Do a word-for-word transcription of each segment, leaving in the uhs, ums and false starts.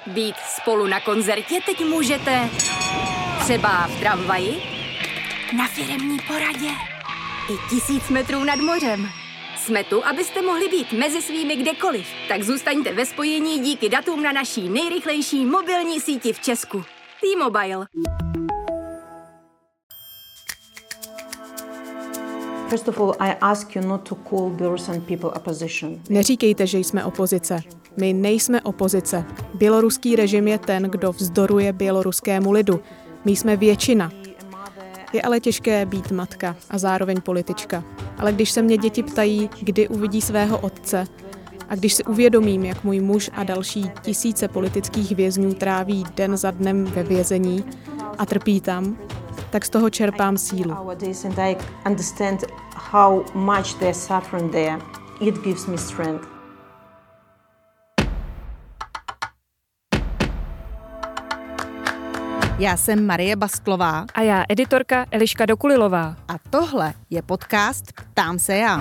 Být spolu na koncertě teď můžete třeba v tramvaji, na firemní poradě i tisíc metrů nad mořem. Jsme tu, abyste mohli být mezi svými kdekoliv. Tak zůstaňte ve spojení díky datům na naší nejrychlejší mobilní síti v Česku. T-Mobile. First of all, I ask you not to call Belarusian people opposition. Neříkejte, že jsme opozice. My nejsme opozice. Běloruský režim je ten, kdo vzdoruje běloruskému lidu. My jsme většina. Je ale těžké být matka a zároveň politička. Ale když se mě děti ptají, kdy uvidí svého otce, a když si uvědomím, jak můj muž a další tisíce politických vězňů tráví den za dnem ve vězení a trpí tam, tak z toho čerpám sílu. Já jsem Marie Bastlová. A já editorka Eliška Dokulilová. A tohle je podcast Ptám se já.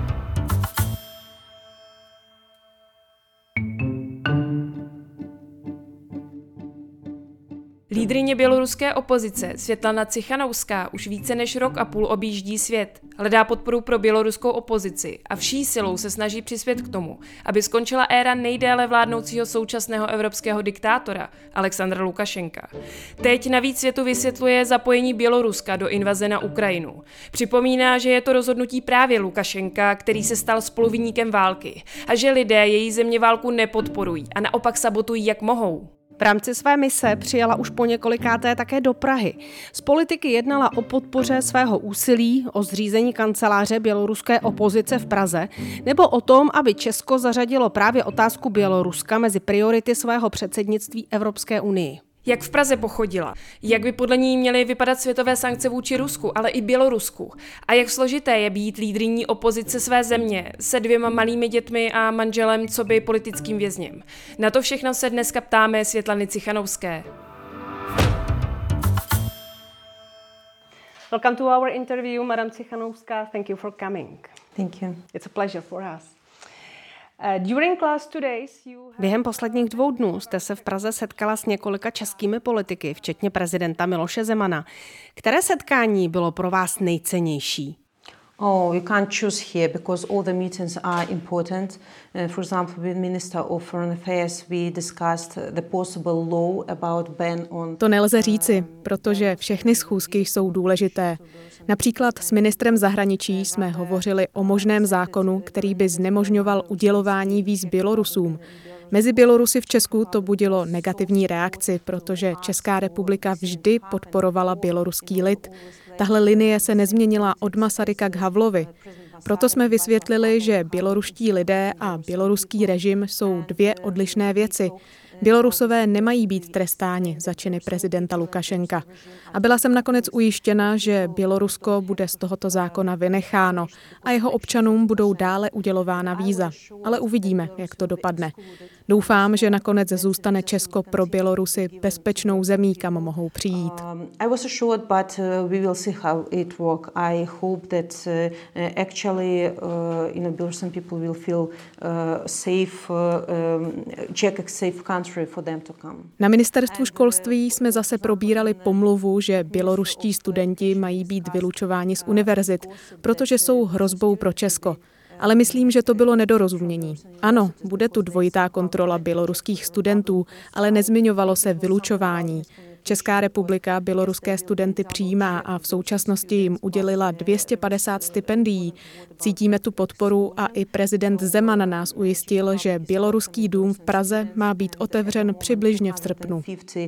Lídryně běloruské opozice Světlana Cichanouská už více než rok a půl objíždí svět. Hledá podporu pro běloruskou opozici a vší silou se snaží přispět k tomu, aby skončila éra nejdéle vládnoucího současného evropského diktátora Alexandra Lukašenka. Teď navíc světu vysvětluje zapojení Běloruska do invaze na Ukrajinu. Připomíná, že je to rozhodnutí právě Lukašenka, který se stal spoluviníkem války a že lidé její země válku nepodporují a naopak sabotují, jak mohou. V rámci své mise přijela už po několikáté také do Prahy. Z politiky jednala o podpoře svého úsilí, o zřízení kanceláře běloruské opozice v Praze, nebo o tom, aby Česko zařadilo právě otázku Běloruska mezi priority svého předsednictví Evropské unii. Jak v Praze pochodila, jak by podle ní měly vypadat světové sankce vůči Rusku, ale i Bělorusku a jak složité je být lídryní opozice své země se dvěma malými dětmi a manželem coby politickým vězněm. Na to všechno se dneska ptáme Světlany Cichanouské. Welcome to our interview, Madam Cichanouská. Thank you for coming. Thank you. It's a pleasure for us. Během posledních dvou dnů jste se v Praze setkala s několika českými politiky, včetně prezidenta Miloše Zemana. Které setkání bylo pro vás nejcennější? Oh, you can't choose here because all the meetings are important. Uh, for example, with Minister of Foreign Affairs we discussed the possible law about ban on... To nelze říci, protože všechny schůzky jsou důležité. Například s ministrem zahraničí jsme hovořili o možném zákonu, který by znemožňoval udělování víz Bělorusům. Mezi Bělorusy v Česku to budilo negativní reakci, protože Česká republika vždy podporovala běloruský lid. Tahle linie se nezměnila od Masaryka k Havlovi. Proto jsme vysvětlili, že běloruští lidé a běloruský režim jsou dvě odlišné věci. Bělorusové nemají být trestáni za činy prezidenta Lukašenka. A byla jsem nakonec ujištěna, že Bělorusko bude z tohoto zákona vynecháno a jeho občanům budou dále udělována víza. Ale uvidíme, jak to dopadne. Doufám, že nakonec zůstane Česko pro Bělorusy bezpečnou zemí, kam mohou přijít. Um, I was assured, but uh, we will see how it works. I hope that uh, actually, uh, you know, Belarusian people will feel uh, safe, uh, um, Czech a safe country for them to come. Na ministerstvu školství jsme zase probírali pomluvu, že běloruští studenti mají být vylučováni z univerzit, protože jsou hrozbou pro Česko. Ale myslím, že to bylo nedorozumění. Ano, bude tu dvojitá kontrola běloruských studentů, ale nezmiňovalo se vylučování. Česká republika běloruské studenty přijímá a v současnosti jim udělila dvě stě padesát stipendií. Cítíme tu podporu a i prezident Zeman nás ujistil, že Běloruský dům v Praze má být otevřen přibližně v srpnu.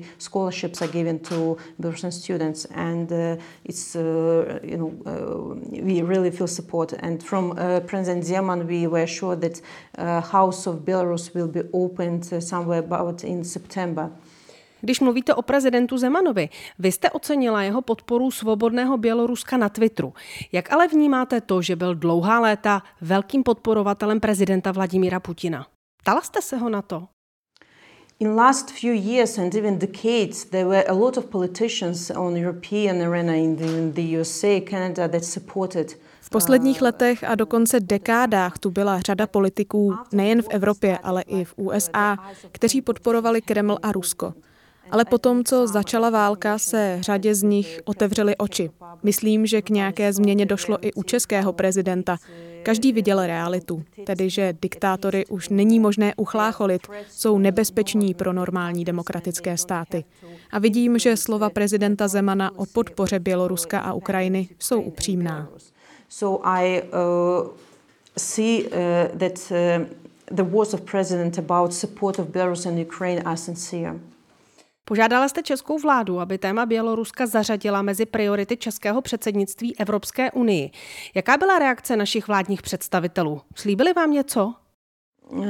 Zeman, we were sure that uh, House of Belarus will be opened somewhere about in September. Když mluvíte o prezidentu Zemanovi, vy jste ocenila jeho podporu svobodného Běloruska na Twitteru. Jak ale vnímáte to, že byl dlouhá léta velkým podporovatelem prezidenta Vladimíra Putina? Ptala jste se ho na to? In last few years and even decades, there were a lot of politicians on European arena in the, in the U S A, Canada that supported. V posledních letech a dokonce dekádách tu byla řada politiků, nejen v Evropě, ale i v U S A, kteří podporovali Kreml a Rusko. Ale potom, co začala válka, se řadě z nich otevřely oči. Myslím, že k nějaké změně došlo i u českého prezidenta. Každý viděl realitu, tedy že diktátory už není možné uchlácholit, jsou nebezpeční pro normální demokratické státy. A vidím, že slova prezidenta Zemana o podpoře Běloruska a Ukrajiny jsou upřímná. So I uh, see uh, that uh, the words of president about support of Belarus and Ukraine are sincere. Požádala jste českou vládu, aby téma Běloruska zařadila mezi priority českého předsednictví Evropské unii. Jaká byla reakce našich vládních představitelů? Slíbili vám něco? Uh,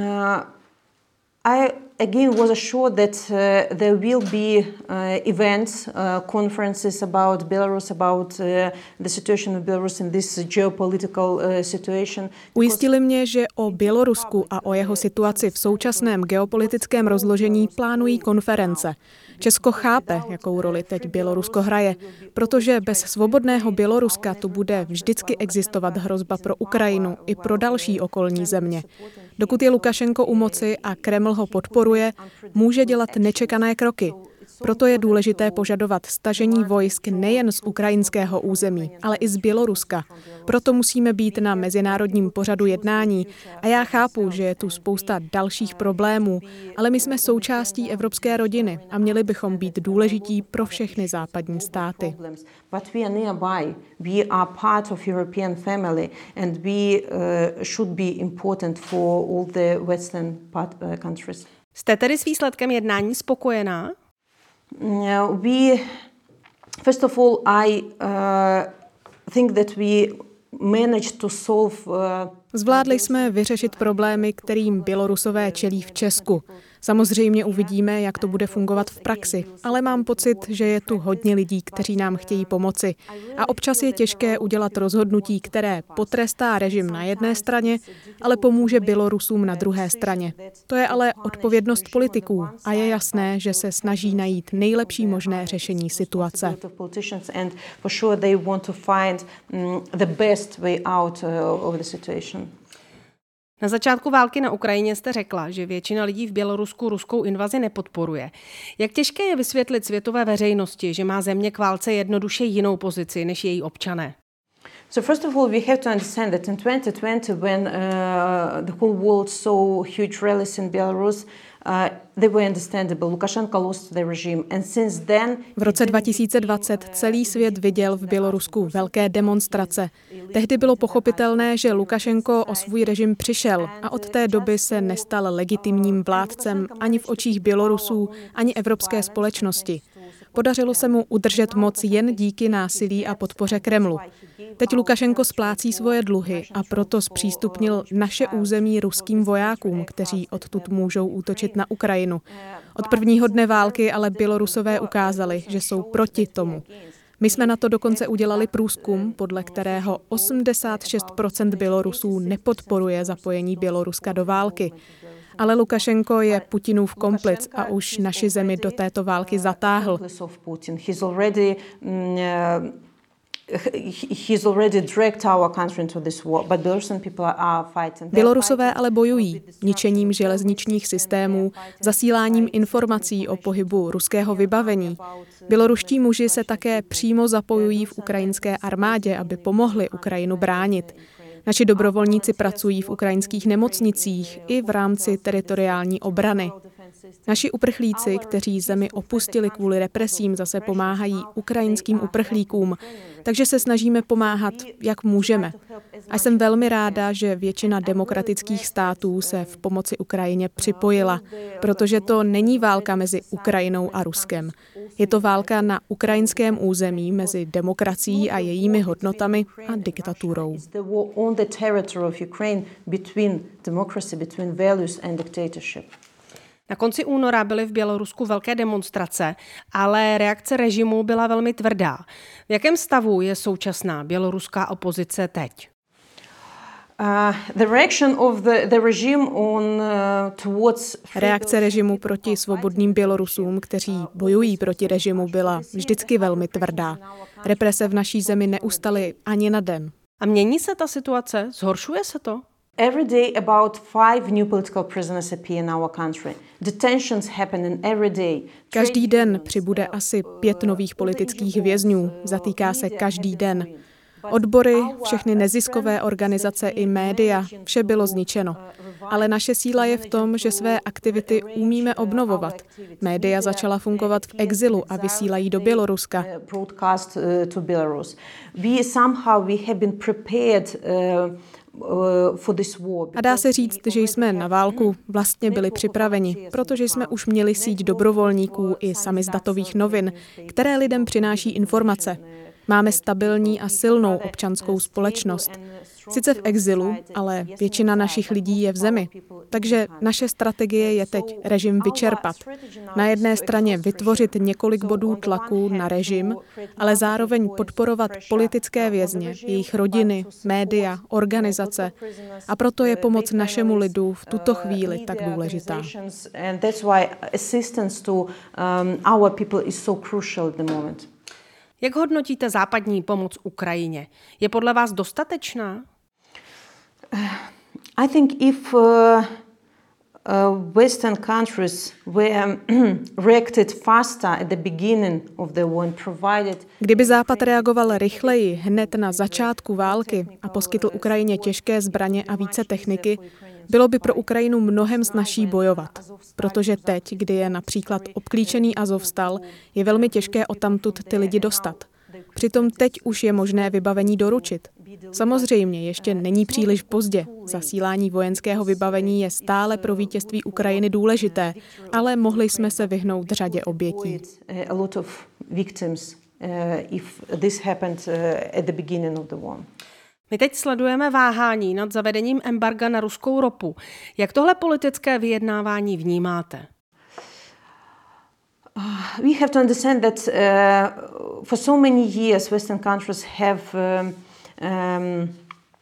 I again was assured that uh, there will be uh, events, uh, conferences about Belarus, about uh, the situation of Belarus in this geopolitical uh, situation. Ujistili mě, že o Bělorusku a o jeho situaci v současném geopolitickém rozložení plánují konference. Česko chápe, jakou roli teď Bělorusko hraje, protože bez svobodného Běloruska tu bude vždycky existovat hrozba pro Ukrajinu i pro další okolní země. Dokud je Lukašenko u moci a Kreml ho podporuje, může dělat nečekané kroky. Proto je důležité požadovat stažení vojsk nejen z ukrajinského území, ale i z Běloruska. Proto musíme být na mezinárodním pořadu jednání a já chápu, že je tu spousta dalších problémů, ale my jsme součástí evropské rodiny a měli bychom být důležití pro všechny západní státy. But we are nearby. We are part of European family and we uh, should be important for all the Western part, uh, countries. Jste tedy s výsledkem jednání spokojená? Uh, we, first of all, I uh, think that we managed to solve. Uh, Zvládli jsme vyřešit problémy, kterým Bělorusové čelí v Česku. Samozřejmě uvidíme, jak to bude fungovat v praxi, ale mám pocit, že je tu hodně lidí, kteří nám chtějí pomoci. A občas je těžké udělat rozhodnutí, které potrestá režim na jedné straně, ale pomůže Bělorusům na druhé straně. To je ale odpovědnost politiků a je jasné, že se snaží najít nejlepší možné řešení situace. Na začátku války na Ukrajině jste řekla, že většina lidí v Bělorusku ruskou invazi nepodporuje. Jak těžké je vysvětlit světové veřejnosti, že má země k válce jednoduše jinou pozici než její občané? So first of all, we have to understand that in twenty twenty, when uh, the whole world saw huge rallies in Belarus, uh, they were understandable. Lukashenko lost the regime, and since then. V roce dva tisíce dvacet celý svět viděl v Bělorusku velké demonstrace. Tehdy bylo pochopitelné, že Lukašenko o svůj režim přišel a od té doby se nestal legitimním vládcem ani v očích Bělorusů, ani evropské společnosti. Podařilo se mu udržet moc jen díky násilí a podpoře Kremlu. Teď Lukašenko splácí svoje dluhy a proto zpřístupnil naše území ruským vojákům, kteří odtud můžou útočit na Ukrajinu. Od prvního dne války ale Bělorusové ukázali, že jsou proti tomu. My jsme na to dokonce udělali průzkum, podle kterého osmdesát šest procent Bělorusů nepodporuje zapojení Běloruska do války. Ale Lukašenko je Putinův komplic a už naši zemi do této války zatáhl. Bělorusové ale bojují ničením železničních systémů, zasíláním informací o pohybu ruského vybavení. Běloruští muži se také přímo zapojují v ukrajinské armádě, aby pomohli Ukrajinu bránit. Naši dobrovolníci pracují v ukrajinských nemocnicích i v rámci teritoriální obrany. Naši uprchlíci, kteří zemi opustili kvůli represím, zase pomáhají ukrajinským uprchlíkům, takže se snažíme pomáhat, jak můžeme. A jsem velmi ráda, že většina demokratických států se v pomoci Ukrajině připojila, protože to není válka mezi Ukrajinou a Ruskem. Je to válka na ukrajinském území mezi demokracií a jejími hodnotami a diktaturou. Na konci února byly v Bělorusku velké demonstrace, ale reakce režimu byla velmi tvrdá. V jakém stavu je současná běloruská opozice teď? Reakce režimu proti svobodným Bělorusům, kteří bojují proti režimu, byla vždycky velmi tvrdá. Represe v naší zemi neustaly ani na den. A mění se ta situace? Zhoršuje se to? Every day about five new political prisoners appear in our country. Detentions happen in every day. Každý den přibude asi pět nových politických vězňů. Zatýká se každý den. Odbory, všechny neziskové organizace i média, vše bylo zničeno. Ale naše síla je v tom, že své aktivity umíme obnovovat. Média začala fungovat v exilu a vysílají do Běloruska. A dá se říct, že jsme na válku vlastně byli připraveni, protože jsme už měli síť dobrovolníků i samizdatových novin, které lidem přináší informace. Máme stabilní a silnou občanskou společnost. Sice v exilu, ale většina našich lidí je v zemi. Takže naše strategie je teď režim vyčerpat. Na jedné straně vytvořit několik bodů tlaku na režim, ale zároveň podporovat politické vězně, jejich rodiny, média, organizace. A proto je pomoc našemu lidu v tuto chvíli tak důležitá. Jak hodnotíte západní pomoc Ukrajině? Je podle vás dostatečná? I think if uh, uh, Western countries were reacted faster at the beginning of the war and provided. Kdyby Západ reagoval rychleji hned na začátku války a poskytl Ukrajině těžké zbraně a více techniky, bylo by pro Ukrajinu mnohem snazší bojovat. Protože teď, kdy je například obklíčený Azovstal, je velmi těžké odtamtud ty lidi dostat. Přitom teď už je možné vybavení doručit. Samozřejmě ještě není příliš pozdě. Zasílání vojenského vybavení je stále pro vítězství Ukrajiny důležité, ale mohli jsme se vyhnout řadě obětí. My teď sledujeme váhání nad zavedením embarga na ruskou ropu. Jak tohle politické vyjednávání vnímáte? We have to understand that uh, for so many years Western countries have um, um,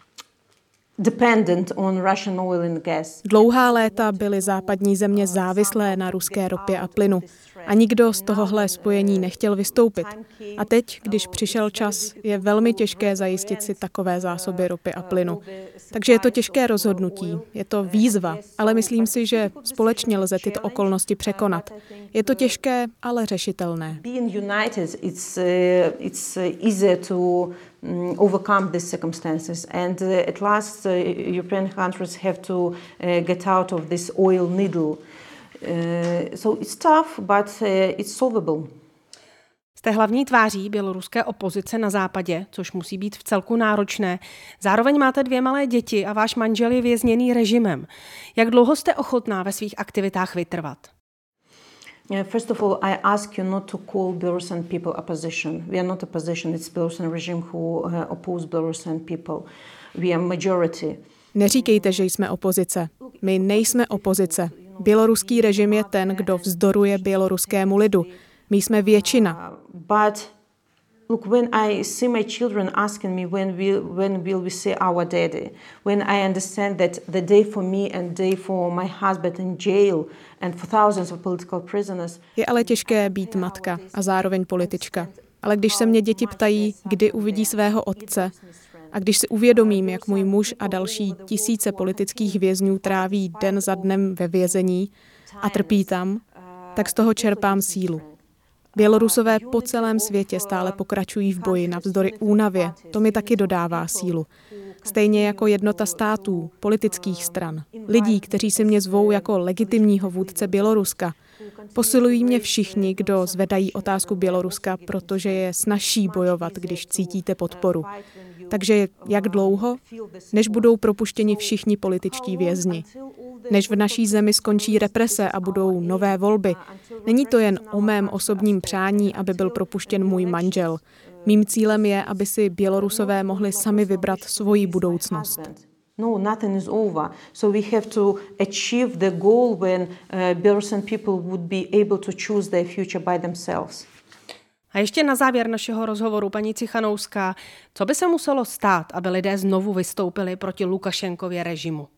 dependent on Russian oil and gas. Dlouhá léta byly západní země závislé na ruské ropě a plynu a nikdo z tohohle spojení nechtěl vystoupit. A teď, když přišel čas, je velmi těžké zajistit si takové zásoby ropy a plynu. Takže je to těžké rozhodnutí, je to výzva, ale myslím si, že společně lze tyto okolnosti překonat. Je to těžké, ale řešitelné. Being united, it's, uh, it's easier to um, overcome these circumstances. And uh, at last, uh, European countries have to uh, get out of this oil needle. Uh, so it's tough, but uh, it's solvable. Jste hlavní tváří běloruské opozice na západě, což musí být v celku náročné. Zároveň máte dvě malé děti a váš manžel je vězněný režimem. Jak dlouho jste ochotná ve svých aktivitách vytrvat? First of all, I ask you not to call Belarusian people opposition. We are not opposition, it's Belarusian regime who uh, oppose Belarusian people. We are majority. Neříkejte, že jsme opozice. My nejsme opozice. Běloruský režim je ten, kdo vzdoruje běloruskému lidu. My jsme většina. But look, when I see my children asking me when will when will we see our daddy, when I understand that the day for me and day for my husband in jail and for thousands of political prisoners. Je ale těžké být matka a zároveň politička. Ale když se mě děti ptají, kdy uvidí svého otce, a když si uvědomím, jak můj muž a další tisíce politických vězňů tráví den za dnem ve vězení a trpí tam, tak z toho čerpám sílu. Bělorusové po celém světě stále pokračují v boji navzdory únavě. To mi taky dodává sílu. Stejně jako jednota států, politických stran, lidí, kteří si mě zvou jako legitimního vůdce Běloruska. Posilují mě všichni, kdo zvedají otázku Běloruska, protože je snazší bojovat, když cítíte podporu. Takže jak dlouho? Než budou propuštěni všichni političtí vězni. Než v naší zemi skončí represe a budou nové volby. Není to jen o mém osobním přání, aby byl propuštěn můj manžel. Mým cílem je, aby si Bělorusové mohli sami vybrat svoji budoucnost. No, nothing is over. So we have to achieve the goal when uh, Belarusian people would be able to choose their future by themselves. A ještě na závěr našeho rozhovoru, paní Cichanouská, co by se muselo stát, aby lidé znovu vystoupili proti Lukašenkově režimu?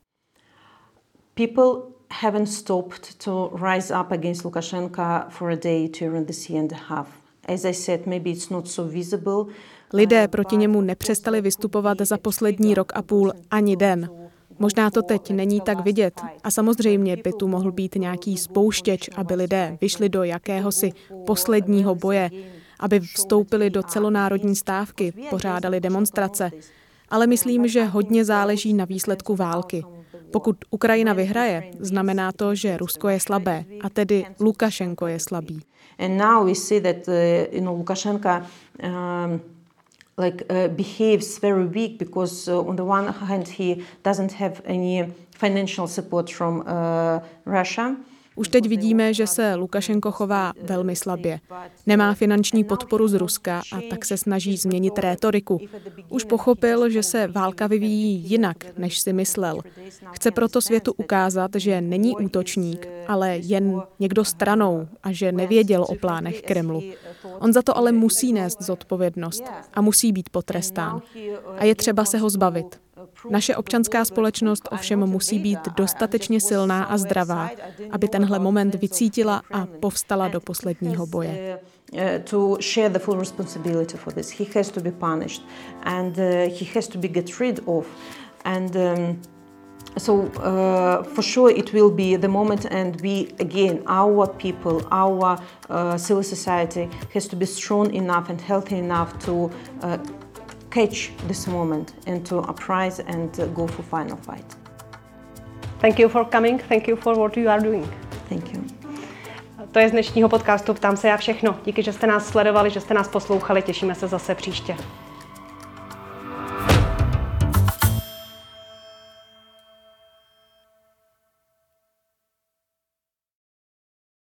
People haven't stopped to rise up against Lukashenko for a day during this year and a half. As I said, maybe it's not so visible, Lidé proti němu nepřestali vystupovat za poslední rok a půl ani den. Možná to teď není tak vidět a samozřejmě by tu mohl být nějaký spouštěč, aby lidé vyšli do jakéhosi posledního boje, aby vstoupili do celonárodní stávky, pořádali demonstrace. Ale myslím, že hodně záleží na výsledku války. Pokud Ukrajina vyhraje, znamená to, že Rusko je slabé a tedy Lukašenko je slabý. And now we see that uh, you know Lukashenko um, like uh, behaves very weak because uh, on the one hand he doesn't have any financial support from uh, Russia. Už teď vidíme, že se Lukašenko chová velmi slabě. Nemá finanční podporu z Ruska a tak se snaží změnit rétoriku. Už pochopil, že se válka vyvíjí jinak, než si myslel. Chce proto světu ukázat, že není útočník, ale jen někdo stranou a že nevěděl o plánech Kremlu. On za to ale musí nést zodpovědnost a musí být potrestán. A je třeba se ho zbavit. Naše občanská společnost ovšem musí být dostatečně silná a zdravá, aby tenhle moment vycítila a povstala do posledního boje. To share the full responsibility for this. He has to be punished and he has to be get rid of. And um, so uh, for sure it will be the moment, and we again, our people, our uh, civil society has to be strong enough and healthy enough to uh, catch this moment and to uprise and uh, go for final fight. Thank you for coming. Thank you for what you are doing. Thank you. To je z dnešního podcastu Ptám se já všechno. Díky, že jste nás sledovali, že jste nás poslouchali. Těšíme se zase příště.